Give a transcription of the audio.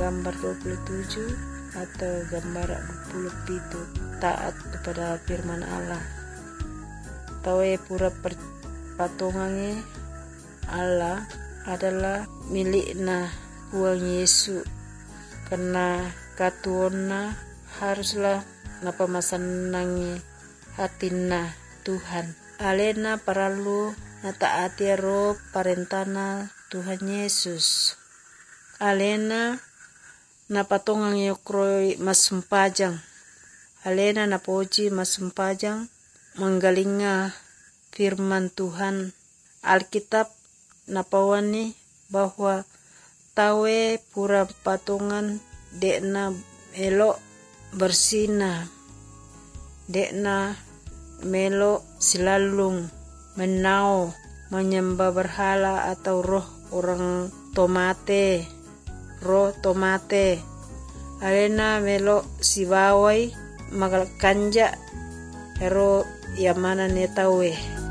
gambar 27 atau gambar 27 taat kepada firman Allah. Tahu pura patungannya Allah adalah milikna Tuhan Yesus, karena katuonna haruslah napa masanangi hatina Tuhan. Alena perlu nataati roh parentana Tuhan Yesus. Alena napatungang yokroi masumpajang. Alena napoji masumpajang menggalinga firman Tuhan. Alkitab napawani bahwa tawe pura patungan dekna elok bersina, dekna melo silalung menau menyembah berhala atau roh orang tomate, roh tomate. Alena melo sibawai magal kanja hero yamana ne tawe.